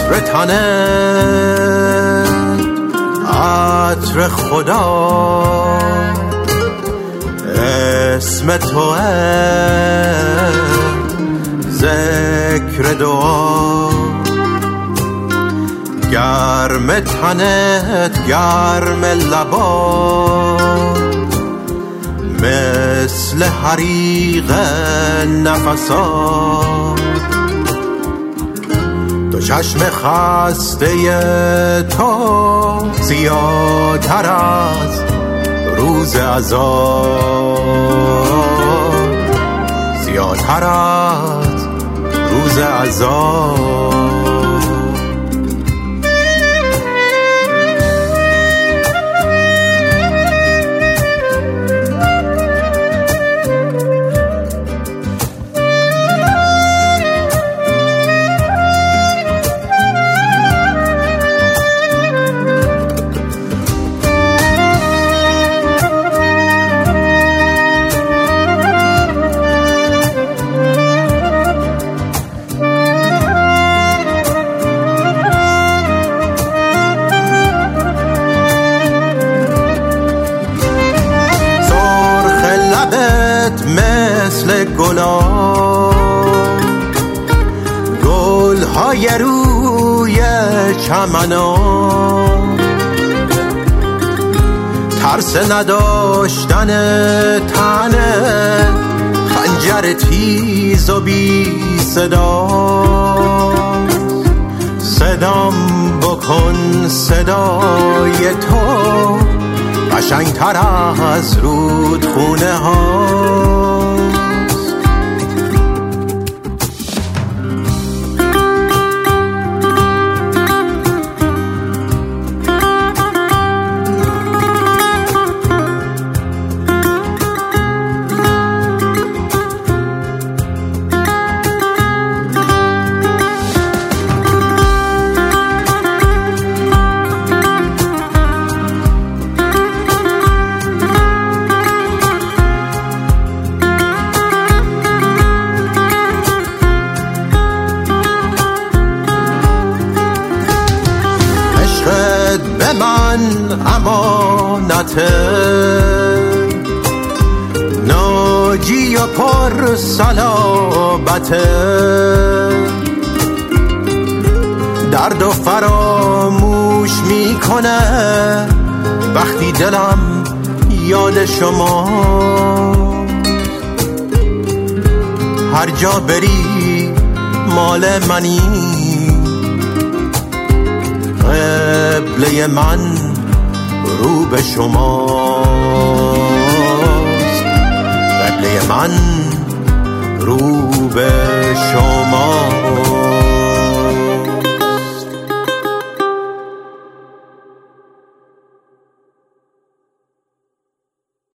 عطر تنه عطر خدا اسم توه ذکر دعا گرم تنت گرم لبا مثل حریق نفسات دو چشم خسته تو زیادتر از روز عذاب زیادتر از روز عذاب مثل گل‌های روی چمنان ترس نداشتن تنه خنجر تیز و بی صدا صدام بکن صدای تو قشنگتر از رودخونه ها به من امانته ناجی و پر صلابته درد و فراموش میکنه وقتی دلم یاد شما هر جا بری مال منی قبله من رو به شماست قبله من رو به شما